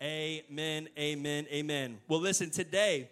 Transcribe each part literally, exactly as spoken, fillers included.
Amen, amen, amen. Well, listen, today,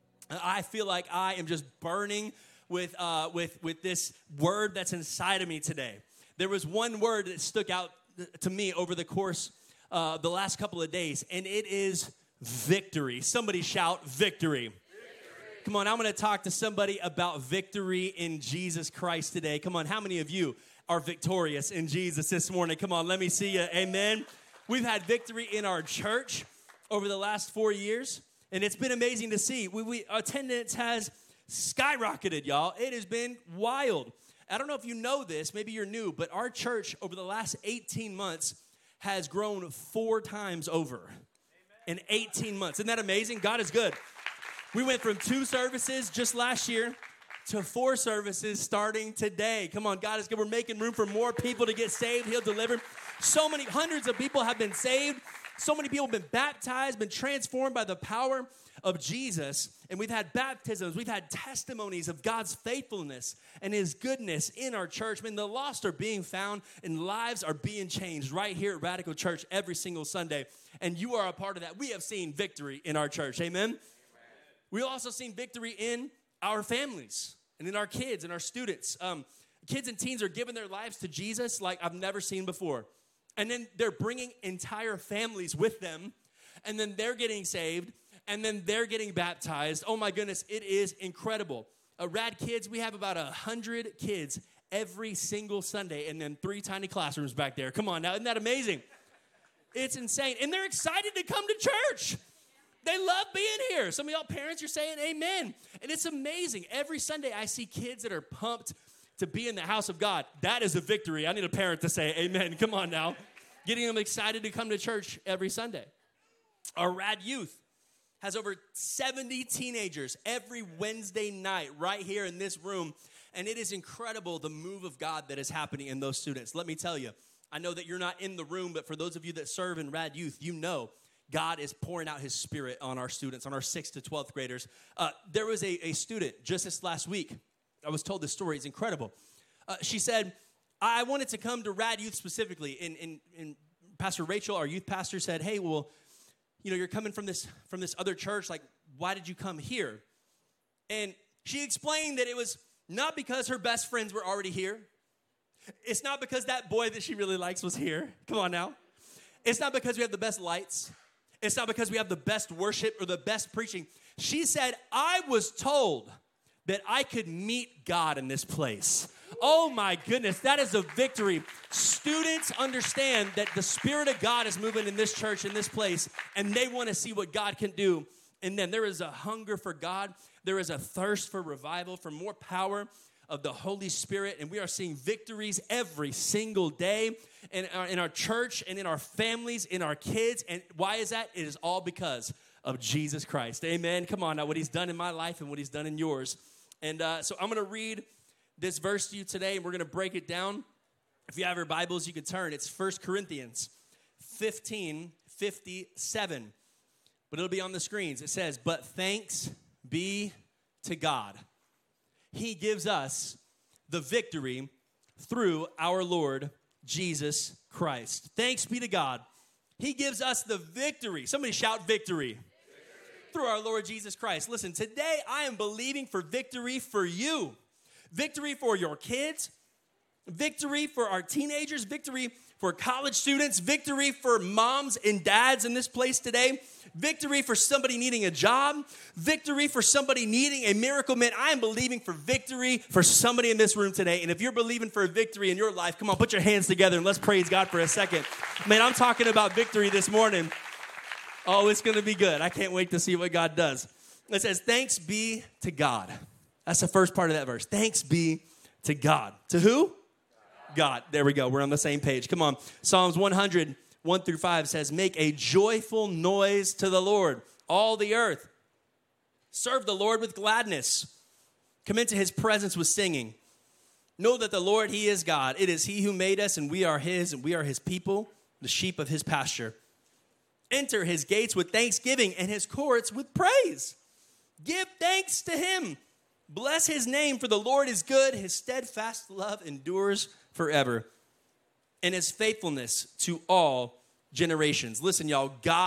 I feel like I am just burning with uh, with with this word that's inside of me today. There was one word that stuck out to me over the course uh, the last couple of days, and it is victory. Somebody shout victory. Victory. Come on, I'm going to talk to somebody about victory in Jesus Christ today. Come on, how many of you are victorious in Jesus this morning? Come on, let me see you. Amen. We've had victory in our church over the last four years, and it's been amazing to see. We, we attendance has skyrocketed, y'all. It has been wild. I don't know if you know this, maybe you're new, but our church over the last eighteen months has grown four times over. Amen. In eighteen months. Isn't that amazing? God is good. We went from two services just last year to four services starting today. Come on, God is good. We're making room for more people to get saved, healed, delivered. So many, hundreds of people have been saved. So many people have been baptized, been transformed by the power of Jesus. And we've had baptisms. We've had testimonies of God's faithfulness and his goodness in our church. Man, the lost are being found and lives are being changed right here at Radical Church every single Sunday. And you are a part of that. We have seen victory in our church. Amen? Amen. We've also seen victory in our families and in our kids and our students. Um, kids and teens are giving their lives to Jesus like I've never seen before. And then they're bringing entire families with them. And then they're getting saved. And then they're getting baptized. Oh, my goodness. It is incredible. Uh, Rad Kids, we have about one hundred kids every single Sunday. And then three tiny classrooms back there. Come on now. Isn't that amazing? It's insane. And they're excited to come to church. They love being here. Some of y'all parents are saying amen. And it's amazing. Every Sunday I see kids that are pumped to be in the house of God. That is a victory. I need a parent to say amen. Come on now. Getting them excited to come to church every Sunday. Our Rad Youth has over seventy teenagers every Wednesday night right here in this room. And it is incredible the move of God that is happening in those students. Let me tell you, I know that you're not in the room, but for those of you that serve in Rad Youth, you know God is pouring out his spirit on our students, on our sixth to twelfth graders. Uh, there was a, a student just this last week. I was told this story. It's incredible. Uh, she said, I wanted to come to Rad Youth specifically. And, and, and Pastor Rachel, our youth pastor, said, hey, well, you know, you're coming from this from this other church. Like, why did you come here? And she explained that it was not because her best friends were already here. It's not because that boy that she really likes was here. Come on now. It's not because we have the best lights. It's not because we have the best worship or the best preaching. She said, I was told that I could meet God in this place. Oh my goodness, that is a victory. Students understand that the Spirit of God is moving in this church, in this place, and they want to see what God can do. And then there is a hunger for God. There is a thirst for revival, for more power of the Holy Spirit. And we are seeing victories every single day in our, in our church and in our families, in our kids. And why is that? It is all because of Jesus Christ. Amen. Come on now, what he's done in my life and what he's done in yours. And uh, so I'm going to read this verse to you today, and we're going to break it down. If you have your Bibles, you can turn. It's First Corinthians fifteen fifty-seven. But it'll be on the screens. It says, but thanks be to God. He gives us the victory through our Lord Jesus Christ. Thanks be to God. He gives us the victory. Somebody shout victory. Victory. Through our Lord Jesus Christ. Listen, today I am believing for victory for you. Victory for your kids. Victory for our teenagers. Victory for college students. Victory for moms and dads in this place today. Victory for somebody needing a job. Victory for somebody needing a miracle. Man, I am believing for victory for somebody in this room today. And if you're believing for a victory in your life, come on, put your hands together and let's praise God for a second. Man, I'm talking about victory this morning. Oh, it's going to be good. I can't wait to see what God does. It says, thanks be to God. That's the first part of that verse. Thanks be to God. To who? God. There we go. We're on the same page. Come on. Psalms one hundred, one through five says, make a joyful noise to the Lord, all the earth. Serve the Lord with gladness. Come into his presence with singing. Know that the Lord, he is God. It is he who made us, and we are his, and we are his people, the sheep of his pasture. Enter his gates with thanksgiving and his courts with praise. Give thanks to him. Bless his name, for the Lord is good. His steadfast love endures forever, and his faithfulness to all generations. Listen, y'all, God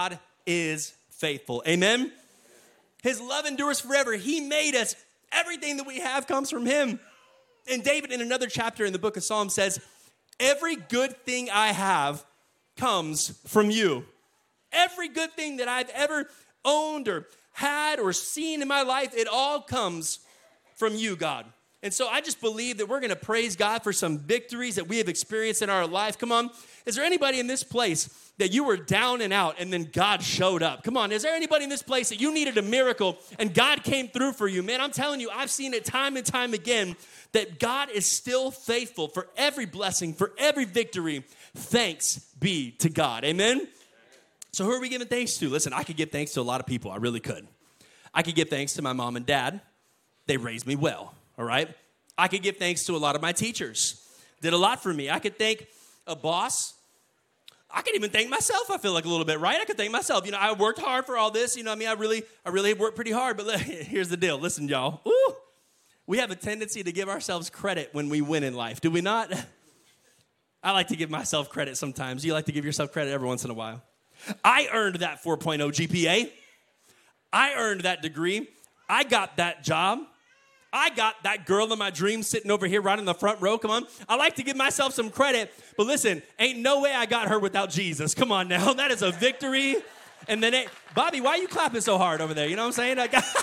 is faithful. Amen? His love endures forever. He made us. Everything that we have comes from him. And David, in another chapter in the book of Psalms, says, every good thing I have comes from you. Every good thing that I've ever owned or had or seen in my life, it all comes from you, God. And so I just believe that we're going to praise God for some victories that we have experienced in our life. Come on. Is there anybody in this place that you were down and out and then God showed up? Come on. Is there anybody in this place that you needed a miracle and God came through for you? Man, I'm telling you, I've seen it time and time again that God is still faithful for every blessing, for every victory. Thanks be to God. Amen? So who are we giving thanks to? Listen, I could give thanks to a lot of people. I really could. I could give thanks to my mom and dad. They raised me well, all right? I could give thanks to a lot of my teachers. Did a lot for me. I could thank a boss. I could even thank myself, I feel like, a little bit, right? I could thank myself. You know, I worked hard for all this. You know what I mean? I really, I really worked pretty hard. But here's the deal. Listen, y'all. Ooh, we have a tendency to give ourselves credit when we win in life. Do we not? I like to give myself credit sometimes. You like to give yourself credit every once in a while. I earned that four point oh G P A. I earned that degree. I got that job. I got that girl in my dreams sitting over here right in the front row. Come on. I like to give myself some credit. But listen, ain't no way I got her without Jesus. Come on now. That is a victory. And then, it, Bobby, why are you clapping so hard over there? You know what I'm saying? I got,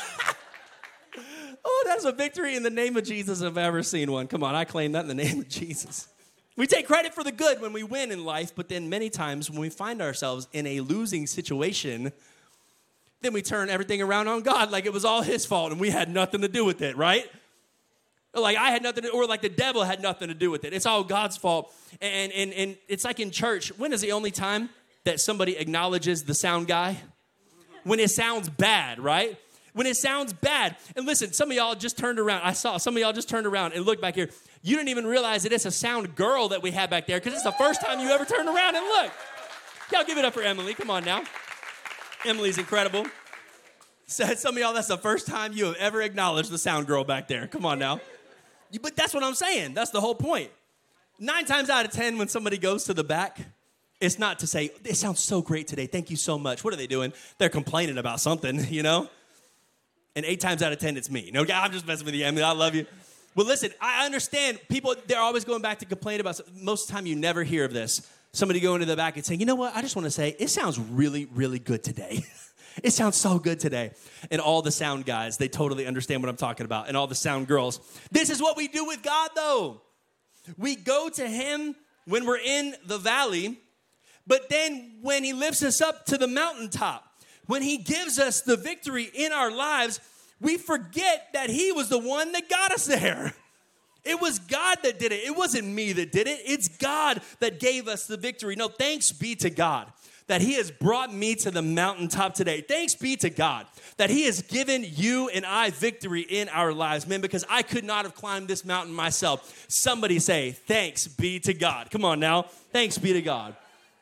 oh, that's a victory in the name of Jesus if I've ever seen one. Come on, I claim that in the name of Jesus. We take credit for the good when we win in life, but then many times when we find ourselves in a losing situation, then we turn everything around on God like it was all his fault and we had nothing to do with it, right? Like I had nothing to, or like the devil had nothing to do with it. It's all God's fault. And, and, and it's like in church, when is the only time that somebody acknowledges the sound guy? When it sounds bad, right? When it sounds bad. And listen, some of y'all just turned around. I saw some of y'all just turned around and looked back here. You didn't even realize that it's a sound girl that we have back there because it's the first time you ever turned around and looked. Y'all give it up for Emily. Come on now. Emily's incredible. Said some of y'all, that's the first time you have ever acknowledged the sound girl back there. Come on now. But that's what I'm saying. That's the whole point. Nine times out of ten, when somebody goes to the back, it's not to say, it sounds so great today. Thank you so much. What are they doing? They're complaining about something, you know? And eight times out of ten, it's me. No, I'm just messing with you, Emily. I love you. Well, listen, I understand people, they're always going back to complain about something. Most of the time, you never hear of this. Somebody going to the back and saying, you know what? I just want to say, it sounds really, really good today. It sounds so good today. And all the sound guys, they totally understand what I'm talking about. And all the sound girls. This is what we do with God, though. We go to him when we're in the valley, but then when he lifts us up to the mountaintop, when he gives us the victory in our lives, we forget that he was the one that got us there. It was God that did it. It wasn't me that did it. It's God that gave us the victory. No, thanks be to God that he has brought me to the mountaintop today. Thanks be to God that he has given you and I victory in our lives, man, because I could not have climbed this mountain myself. Somebody say, thanks be to God. Come on now. Thanks be to God.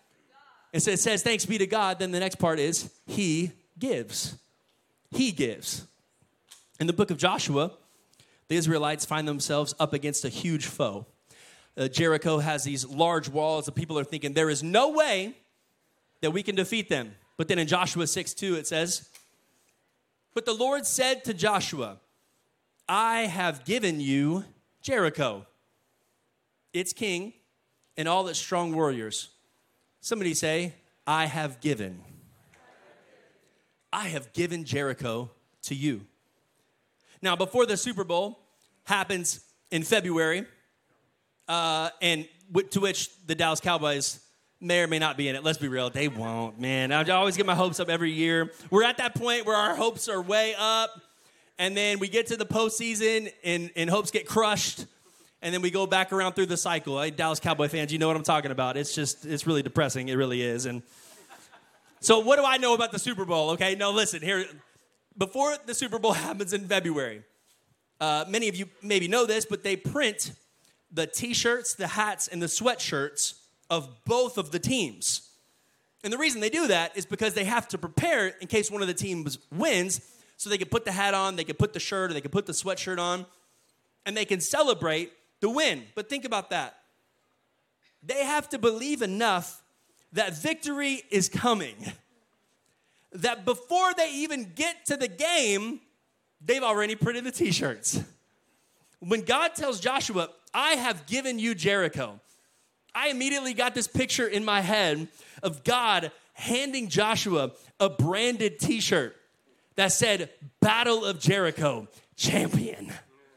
And so it says, thanks be to God. Then the next part is, he gives. He gives. In the book of Joshua, the Israelites find themselves up against a huge foe. Uh, Jericho has these large walls. The people are thinking, there is no way that we can defeat them. But then in Joshua six two, it says, but the Lord said to Joshua, I have given you Jericho, its king, and all its strong warriors. Somebody say, I have given. I have given Jericho to you. Now, before the Super Bowl happens in February, uh, and w- to which the Dallas Cowboys may or may not be in it. Let's be real. They won't, man. I always get my hopes up every year. We're at that point where our hopes are way up, and then we get to the postseason, and, and hopes get crushed, and then we go back around through the cycle. Hey, Dallas Cowboy fans, you know what I'm talking about. It's just, it's really depressing. It really is. And so what do I know about the Super Bowl? Okay, no, listen, here. Before the Super Bowl happens in February, uh, many of you maybe know this, but they print the T-shirts, the hats, and the sweatshirts of both of the teams. And the reason they do that is because they have to prepare in case one of the teams wins, so they can put the hat on, they can put the shirt, or they can put the sweatshirt on, and they can celebrate the win. But think about that. They have to believe enough that victory is coming. that before they even get to the game, they've already printed the t-shirts. When God tells Joshua, I have given you Jericho, I immediately got this picture in my head of God handing Joshua a branded t-shirt that said, Battle of Jericho, champion.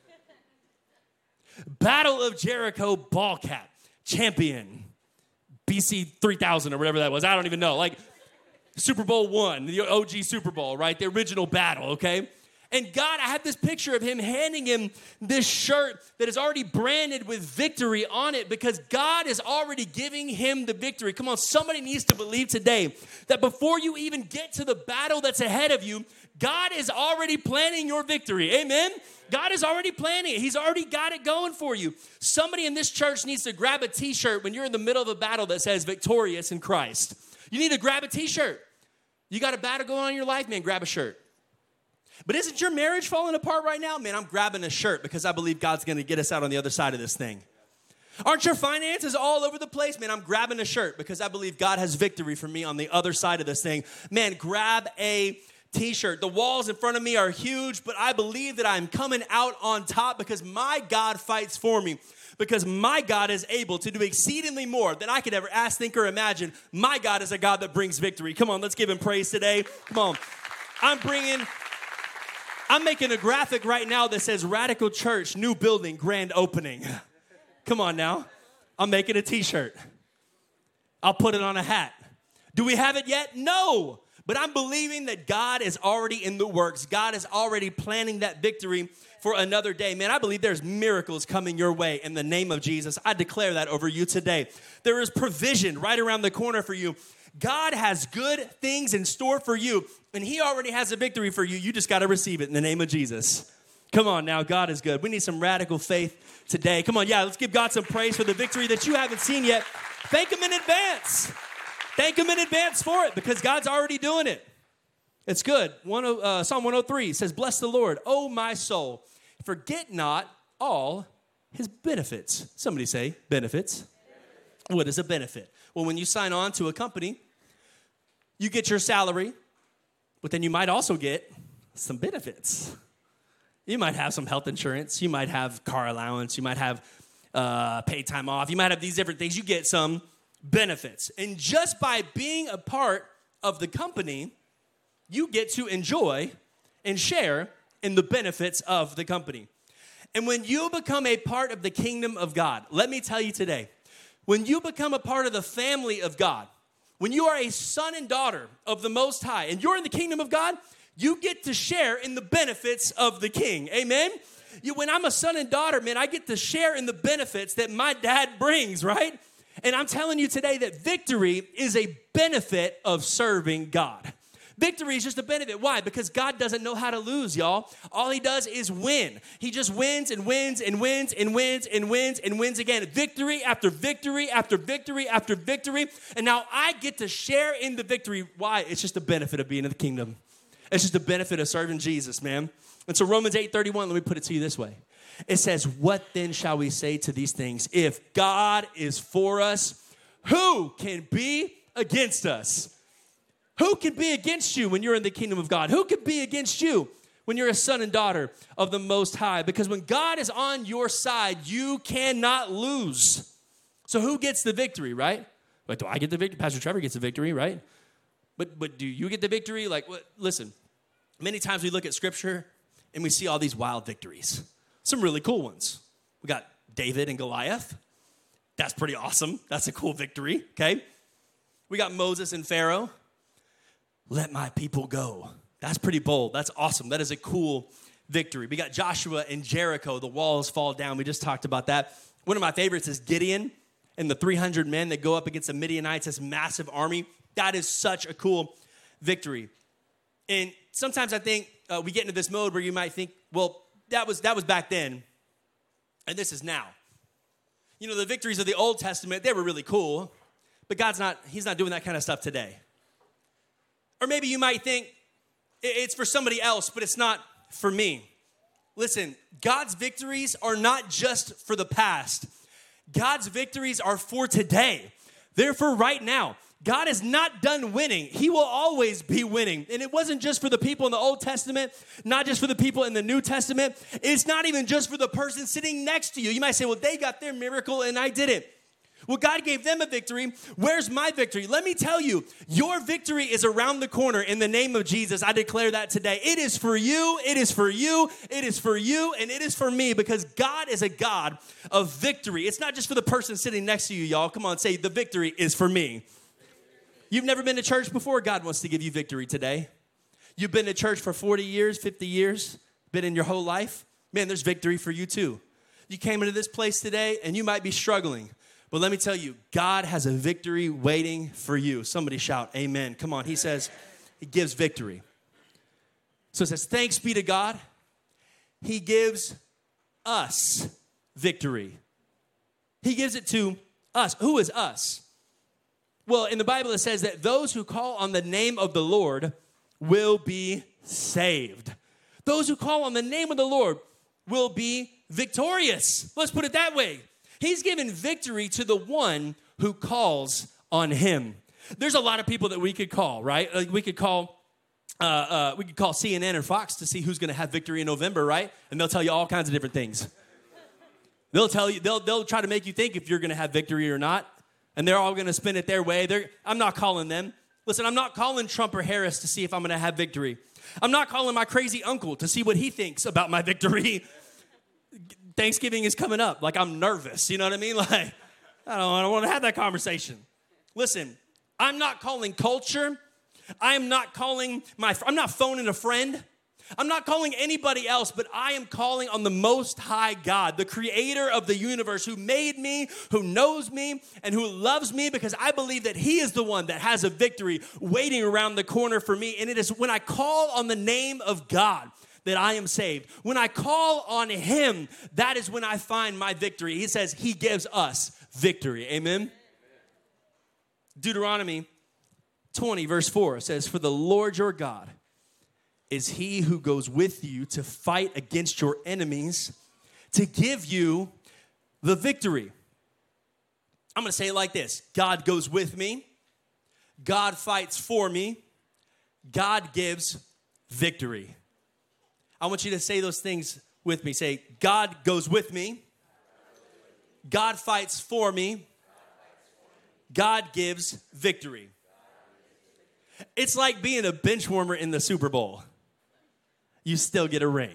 Battle of Jericho, ball cap, champion. B C three thousand or whatever that was. I don't even know. Like Super Bowl one, the O G Super Bowl, right? The original battle, okay? And God, I have this picture of him handing him this shirt that is already branded with victory on it because God is already giving him the victory. Come on, somebody needs to believe today that before you even get to the battle that's ahead of you, God is already planning your victory. Amen? God is already planning it. He's already got it going for you. Somebody in this church needs to grab a t-shirt when you're in the middle of a battle that says victorious in Christ. You need to grab a t-shirt. You got a battle going on in your life, man, grab a shirt. But isn't your marriage falling apart right now? Man, I'm grabbing a shirt because I believe God's going to get us out on the other side of this thing. Aren't your finances all over the place? Man, I'm grabbing a shirt because I believe God has victory for me on the other side of this thing. Man, grab a t-shirt. The walls in front of me are huge, but I believe that I'm coming out on top because my God fights for me. Because my God is able to do exceedingly more than I could ever ask, think, or imagine. My God is a God that brings victory. Come on, let's give him praise today. Come on. I'm bringing... I'm making a graphic right now that says Radical Church, new building, grand opening. Come on now. I'm making a t-shirt. I'll put it on a hat. Do we have it yet? No. But I'm believing that God is already in the works. God is already planning that victory for another day. Man, I believe there's miracles coming your way in the name of Jesus. I declare that over you today. There is provision right around the corner for you. God has good things in store for you, and he already has a victory for you. You just got to receive it in the name of Jesus. Come on now, God is good. We need some radical faith today. Come on, yeah, let's give God some praise for the victory that you haven't seen yet. Thank him in advance. Thank him in advance for it because God's already doing it. It's good. One, uh, Psalm one oh three says, bless the Lord, O my soul. Forget not all his benefits. Somebody say benefits. What is a benefit? Well, when you sign on to a company, you get your salary, but then you might also get some benefits. You might have some health insurance. You might have car allowance. You might have uh, paid time off. You might have these different things. You get some benefits. And just by being a part of the company, you get to enjoy and share in the benefits of the company. And when you become a part of the kingdom of God, let me tell you today, when you become a part of the family of God, when you are a son and daughter of the Most High, and you're in the kingdom of God, you get to share in the benefits of the King. Amen? You, when I'm a son and daughter, man, I get to share in the benefits that my dad brings, right? And I'm telling you today that victory is a benefit of serving God. Victory is just a benefit. Why? Because God doesn't know how to lose, y'all. All he does is win. He just wins and wins and wins and wins and wins and wins again. Victory after victory after victory after victory. And now I get to share in the victory. Why? It's just a benefit of being in the kingdom. It's just a benefit of serving Jesus, man. And so Romans eight thirty-one, let me put it to you this way. It says, what then shall we say to these things? If God is for us, who can be against us? Who can be against you when you're in the kingdom of God? Who can be against you when you're a son and daughter of the Most High? Because when God is on your side, you cannot lose. So who gets the victory, right? Like, do I get the victory? Pastor Trevor gets the victory, right? But but do you get the victory? Like, what? Listen, many times we look at Scripture and we see all these wild victories. Some really cool ones. We got David and Goliath. That's pretty awesome. That's a cool victory, okay? We got Moses and Pharaoh. Let my people go. That's pretty bold. That's awesome. That is a cool victory. We got Joshua and Jericho. The walls fall down. We just talked about that. One of my favorites is Gideon and the three hundred men that go up against the Midianites, this massive army. That is such a cool victory. And sometimes I think uh, we get into this mode where you might think, well, that was that was back then, and this is now. You know, the victories of the Old Testament, they were really cool, but God's not, he's not doing that kind of stuff today. Or maybe you might think it's for somebody else, but it's not for me. Listen, God's victories are not just for the past. God's victories are for today. They're for right now. God is not done winning. He will always be winning. And it wasn't just for the people in the Old Testament, not just for the people in the New Testament. It's not even just for the person sitting next to you. You might say, well, they got their miracle and I didn't. Well, God gave them a victory. Where's my victory? Let me tell you, your victory is around the corner in the name of Jesus. I declare that today. It is for you, it is for you, it is for you, and it is for me because God is a God of victory. It's not just for the person sitting next to you, y'all. Come on, say, the victory is for me. You've never been to church before? God wants to give you victory today. You've been to church for forty years, fifty years, been in your whole life? Man, there's victory for you too. You came into this place today and you might be struggling. But let me tell you, God has a victory waiting for you. Somebody shout, amen. Come on, he says, he gives victory. So it says, thanks be to God. He gives us victory. He gives it to us. Who is us? Well, in the Bible, it says that those who call on the name of the Lord will be saved. Those who call on the name of the Lord will be victorious. Let's put it that way. He's given victory to the one who calls on him. There's a lot of people that we could call, right? Like we could call, uh, uh, we could call C N N or Fox to see who's going to have victory in November, right? And they'll tell you all kinds of different things. They'll tell you, they'll they'll try to make you think if you're going to have victory or not, and they're all going to spin it their way. They're, I'm not calling them. Listen, I'm not calling Trump or Harris to see if I'm going to have victory. I'm not calling my crazy uncle to see what he thinks about my victory. Thanksgiving is coming up. Like, I'm nervous. You know what I mean? Like, I don't, I don't want to have that conversation. Listen, I'm not calling culture. I am not calling my, I'm not phoning a friend. I'm not calling anybody else, but I am calling on the Most High God, the creator of the universe, who made me, who knows me, and who loves me, because I believe that he is the one that has a victory waiting around the corner for me. And it is when I call on the name of God that I am saved. When I call on him, that is when I find my victory. He says he gives us victory. Amen? Amen. Deuteronomy twenty, verse four says, for the Lord your God is he who goes with you to fight against your enemies, to give you the victory. I'm going to say it like this. God goes with me. God fights for me. God gives victory. I want you to say those things with me. Say, God goes with me. God fights for me. God gives victory. It's like being a bench warmer in the Super Bowl. You still get a ring.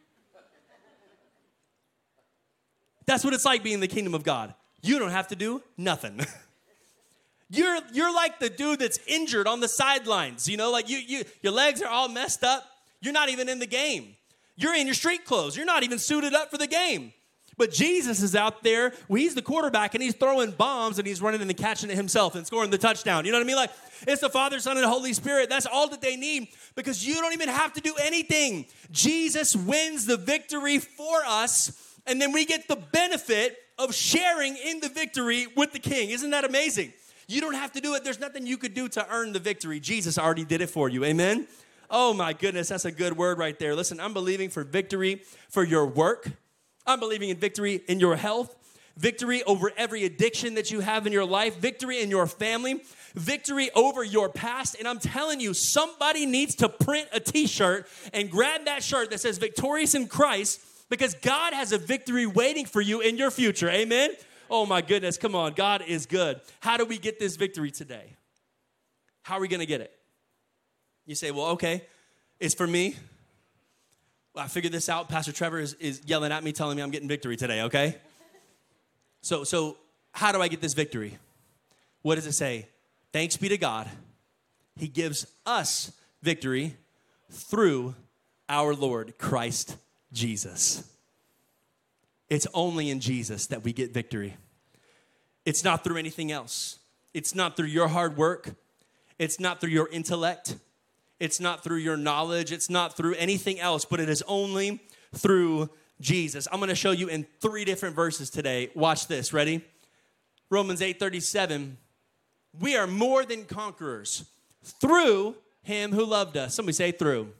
That's what it's like being in the kingdom of God. You don't have to do nothing. You're, you're like the dude that's injured on the sidelines. You know, like you, you, your legs are all messed up. You're not even in the game. You're in your street clothes. You're not even suited up for the game. But Jesus is out there. Well, he's the quarterback, and he's throwing bombs, and he's running and catching it himself and scoring the touchdown. You know what I mean? Like, it's the Father, Son, and the Holy Spirit. That's all that they need because you don't even have to do anything. Jesus wins the victory for us, and then we get the benefit of sharing in the victory with the King. Isn't that amazing? You don't have to do it. There's nothing you could do to earn the victory. Jesus already did it for you. Amen? Oh, my goodness. That's a good word right there. Listen, I'm believing for victory for your work. I'm believing in victory in your health, victory over every addiction that you have in your life, victory in your family, victory over your past. And I'm telling you, somebody needs to print a t-shirt and grab that shirt that says victorious in Christ because God has a victory waiting for you in your future. Amen? Oh, my goodness. Come on. God is good. How do we get this victory today? How are we going to get it? You say, well, okay, it's for me. Well, I figured this out. Pastor Trevor is, is yelling at me, telling me I'm getting victory today, okay? So, so how do I get this victory? What does it say? Thanks be to God. He gives us victory through our Lord Christ Jesus. It's only in Jesus that we get victory. It's not through anything else. It's not through your hard work. It's not through your intellect. It's not through your knowledge. It's not through anything else, but it is only through Jesus. I'm going to show you in three different verses today. Watch this. Ready? Romans eight thirty-seven. We are more than conquerors through him who loved us. Somebody say through. through.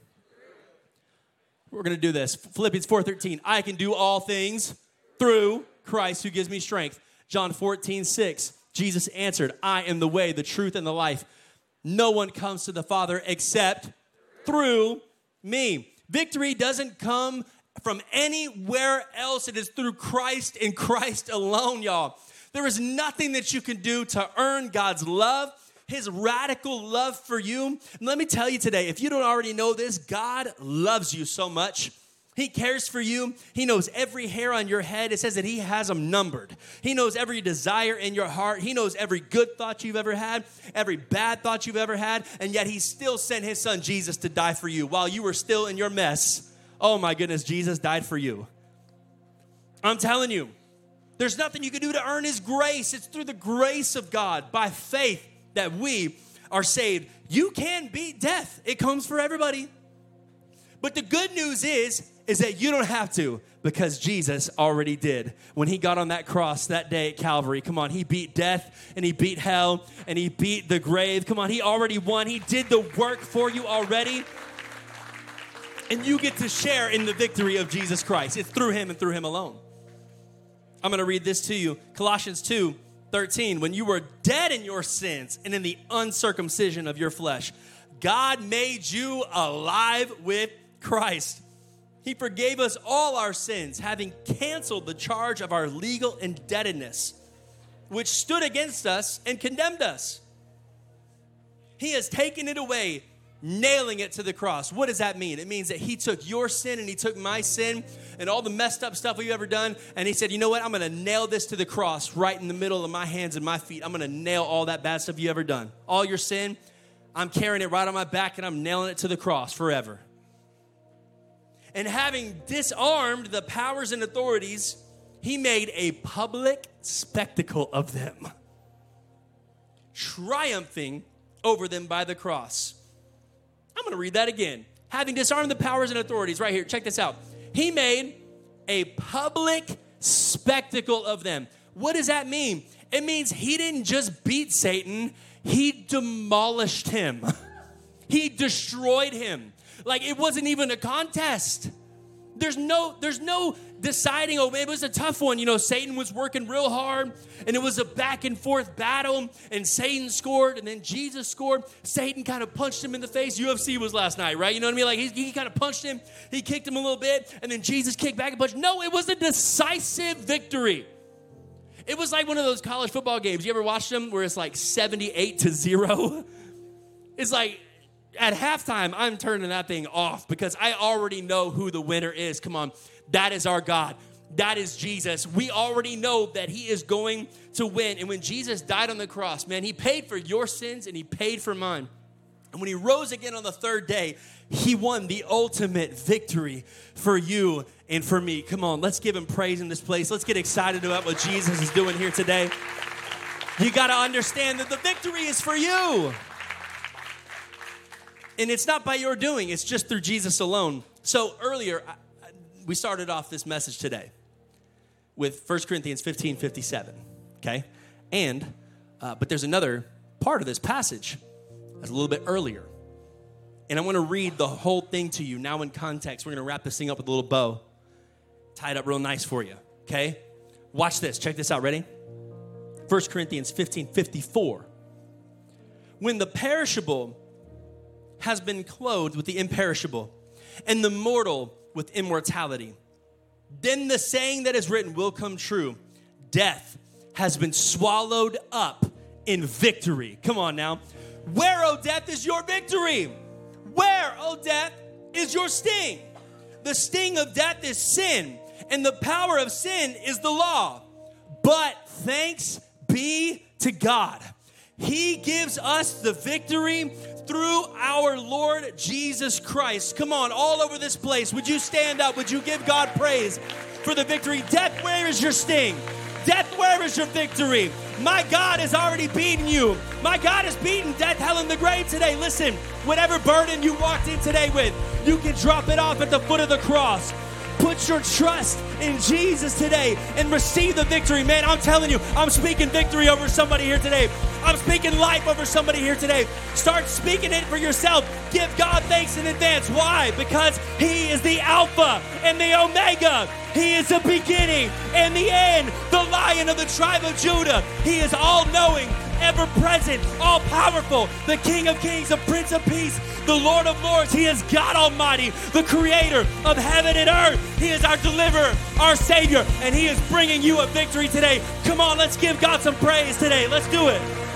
We're going to do this. Philippians four thirteen. I can do all things through Christ who gives me strength. John fourteen six. Jesus answered, I am the way, the truth, and the life. No one comes to the Father except through me. Victory doesn't come from anywhere else. It is through Christ and Christ alone, y'all. There is nothing that you can do to earn God's love, his radical love for you. And let me tell you today, if you don't already know this, God loves you so much. He cares for you. He knows every hair on your head. It says that he has them numbered. He knows every desire in your heart. He knows every good thought you've ever had, every bad thought you've ever had, and yet he still sent his son Jesus to die for you while you were still in your mess. Oh my goodness, Jesus died for you. I'm telling you, there's nothing you can do to earn his grace. It's through the grace of God, by faith, that we are saved. You can beat death. It comes for everybody. But the good news is, is that you don't have to, because Jesus already did. When he got on that cross that day at Calvary, come on, he beat death and he beat hell and he beat the grave. Come on, he already won. He did the work for you already. And you get to share in the victory of Jesus Christ. It's through him and through him alone. I'm going to read this to you. Colossians two thirteen. When you were dead in your sins and in the uncircumcision of your flesh, God made you alive with Christ. He forgave us all our sins, having canceled the charge of our legal indebtedness, which stood against us and condemned us. He has taken it away, nailing it to the cross. What does that mean? It means that he took your sin and he took my sin and all the messed up stuff we've ever done, and he said, you know what? I'm going to nail this to the cross right in the middle of my hands and my feet. I'm going to nail all that bad stuff you ever done. All your sin, I'm carrying it right on my back and I'm nailing it to the cross forever. And having disarmed the powers and authorities, he made a public spectacle of them, triumphing over them by the cross. I'm going to read that again. Having disarmed the powers and authorities, right here, check this out. He made a public spectacle of them. What does that mean? It means he didn't just beat Satan, he demolished him. He destroyed him. Like, it wasn't even a contest. There's no, there's no deciding, oh, it was a tough one. You know, Satan was working real hard, and it was a back and forth battle, and Satan scored, and then Jesus scored. Satan kind of punched him in the face. U F C was last night, right? You know what I mean? Like, he, he kind of punched him. He kicked him a little bit, and then Jesus kicked back and punched. No, it was a decisive victory. It was like one of those college football games. You ever watched them where it's like seventy-eight to zero? It's like, at halftime, I'm turning that thing off because I already know who the winner is. Come on. That is our God. That is Jesus. We already know that he is going to win. And when Jesus died on the cross, man, he paid for your sins and he paid for mine. And when he rose again on the third day, he won the ultimate victory for you and for me. Come on, let's give him praise in this place. Let's get excited about what Jesus is doing here today. You got to understand that the victory is for you. And it's not by your doing. It's just through Jesus alone. So earlier, I, I, we started off this message today with First Corinthians fifteen fifty-seven, okay? And, uh, but there's another part of this passage that's a little bit earlier. And I want to read the whole thing to you now in context. We're going to wrap this thing up with a little bow. Tie it up real nice for you, okay? Watch this. Check this out. Ready? First Corinthians fifteen fifty-four. When the perishable has been clothed with the imperishable, and the mortal with immortality, then the saying that is written will come true. Death has been swallowed up in victory. Come on now. Where, O death, is your victory? Where, O death, is your sting? The sting of death is sin, and the power of sin is the law. But thanks be to God. He gives us the victory through our Lord Jesus Christ. Come on, all over this place, would you stand up? Would you give God praise for the victory? Death, where is your sting? Death, where is your victory? My God has already beaten you. My God has beaten death, hell, and the grave today. Listen, whatever burden you walked in today with, you can drop it off at the foot of the cross. Put your trust in Jesus today and receive the victory. Man, I'm telling you, I'm speaking victory over somebody here today. I'm speaking life over somebody here today. Start speaking it for yourself. Give God thanks in advance. Why? Because He is the Alpha and the Omega. He is the beginning and the end, the Lion of the tribe of Judah. He is all-knowing, ever-present, all-powerful, the King of kings, the Prince of peace, the Lord of lords. He is God Almighty, the creator of heaven and earth. He is our deliverer, our Savior, and He is bringing you a victory today. Come on, let's give God some praise today. Let's do it.